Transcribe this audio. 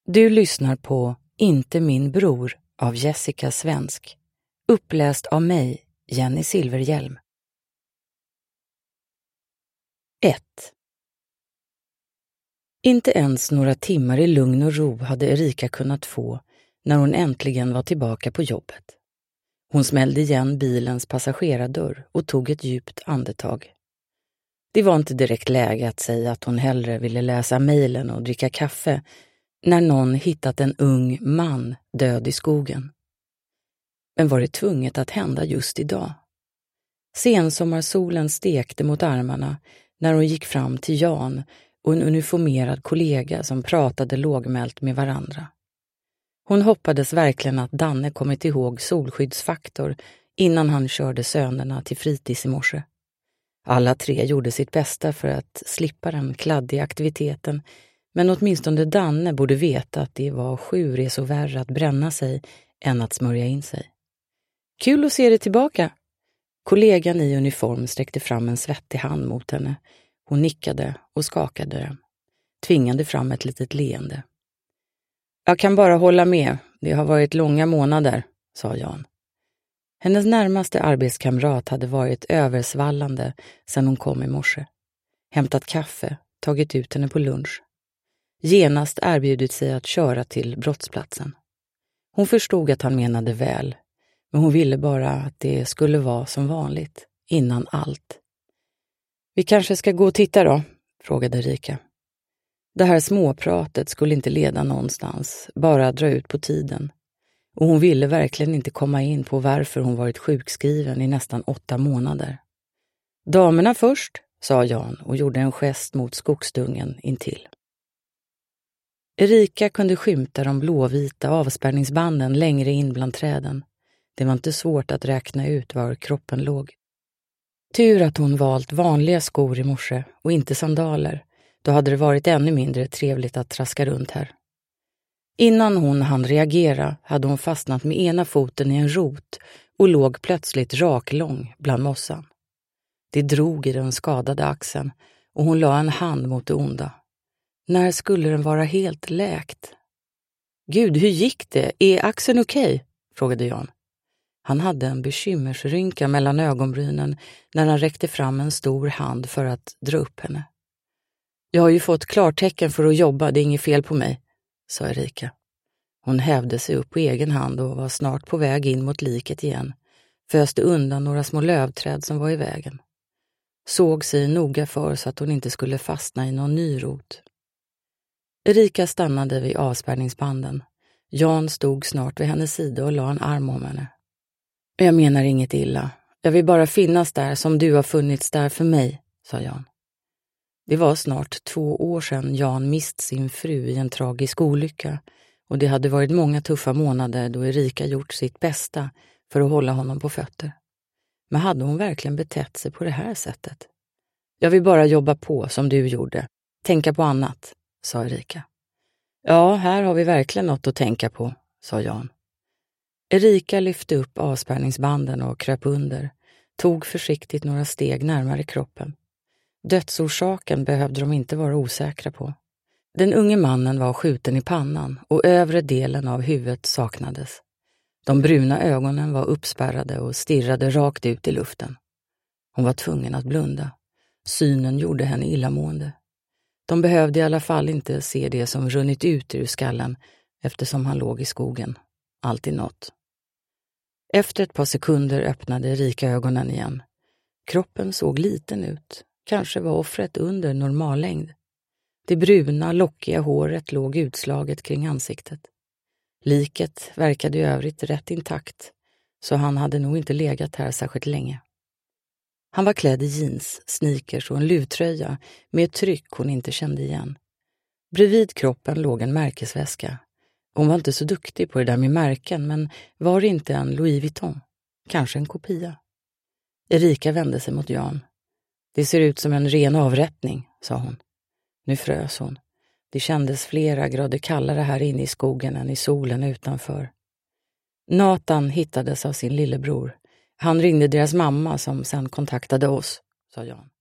Du lyssnar på Inte min bror av Jessica Svensk. Uppläst av mig, Jenny Silverhjelm. 1. Inte ens några timmar i lugn och ro hade Erika kunnat få när hon äntligen var tillbaka på jobbet. Hon smällde igen bilens passagerardörr och tog ett djupt andetag. Det var inte direkt läge att säga att hon hellre ville läsa mejlen och dricka kaffe när någon hittat en ung man död i skogen. Men var det tvunget att hända just idag? Sensommarsolen stekte mot armarna när hon gick fram till Jan och en uniformerad kollega som pratade lågmält med varandra. Hon hoppades verkligen att Danne kommit ihåg solskyddsfaktor innan han körde sönerna till fritids i morse. Alla tre gjorde sitt bästa för att slippa den kladdiga aktiviteten, men åtminstone Danne borde veta att det var 7 resor värre att bränna sig än att smörja in sig. Kul att se dig tillbaka. Kollegan i uniform sträckte fram en svettig hand mot henne. Hon nickade och skakade den. Tvingade fram ett litet leende. Jag kan bara hålla med. Det har varit långa månader, sa Jan. Hennes närmaste arbetskamrat hade varit översvallande sedan hon kom i morse. Hämtat kaffe, tagit ut henne på lunch. Genast erbjudit sig att köra till brottsplatsen. Hon förstod att han menade väl, men hon ville bara att det skulle vara som vanligt, innan allt. Vi kanske ska gå och titta då, frågade Erika. Det här småpratet skulle inte leda någonstans, bara dra ut på tiden. Och hon ville verkligen inte komma in på varför hon varit sjukskriven i nästan 8 månader. Damerna först, sa Jan och gjorde en gest mot skogsdungen intill. Erika kunde skymta de blåvita avspärrningsbanden längre in bland träden. Det var inte svårt att räkna ut var kroppen låg. Tur att hon valt vanliga skor i morse och inte sandaler. Då hade det varit ännu mindre trevligt att traska runt här. Innan hon hann reagera hade hon fastnat med ena foten i en rot och låg plötsligt raklång bland mossan. Det drog i den skadade axeln och hon la en hand mot det onda. När skulle den vara helt läkt? Gud, hur gick det? Är axeln okej? Frågade Jan. Han hade en bekymmersrynka mellan ögonbrynen när han räckte fram en stor hand för att dra upp henne. Jag har ju fått klartecken för att jobba, det är inget fel på mig, sa Erika. Hon hävde sig upp på egen hand och var snart på väg in mot liket igen, föste undan några små lövträd som var i vägen. Såg sig noga för så att hon inte skulle fastna i någon ny rot. Erika stannade vid avspärrningsbanden. Jan stod snart vid hennes sida och la en arm om henne. Jag menar inget illa. Jag vill bara finnas där som du har funnits där för mig, sa Jan. Det var snart 2 år sedan Jan mist sin fru i en tragisk olycka och det hade varit många tuffa månader då Erika gjort sitt bästa för att hålla honom på fötter. Men hade hon verkligen betett sig på det här sättet? Jag vill bara jobba på som du gjorde. Tänka på annat, sa Erika. Ja, här har vi verkligen något att tänka på, sa Jan. Erika lyfte upp avspärrningsbanden och kröp under, tog försiktigt några steg närmare kroppen. Dödsorsaken behövde de inte vara osäkra på. Den unge mannen var skjuten i pannan och övre delen av huvudet saknades. De bruna ögonen var uppspärrade och stirrade rakt ut i luften. Hon var tvungen att blunda. Synen gjorde henne illamående. De behövde i alla fall inte se det som runnit ut ur skallen eftersom han låg i skogen. Alltid något. Efter ett par sekunder öppnade Erika ögonen igen. Kroppen såg liten ut. Kanske var offret under normallängd. Det bruna, lockiga håret låg utslaget kring ansiktet. Liket verkade i övrigt rätt intakt, så han hade nog inte legat här särskilt länge. Han var klädd i jeans, sneakers och en luvtröja med ett tryck hon inte kände igen. Bredvid kroppen låg en märkesväska. Hon var inte så duktig på det där med märken, men var det inte en Louis Vuitton? Kanske en kopia. Erika vände sig mot Jan. Det ser ut som en ren avrättning, sa hon. Nu frös hon. Det kändes flera grader kallare här inne i skogen än i solen utanför. Nathan hittades av sin lillebror. Han ringde deras mamma som sen kontaktade oss, sa Jan.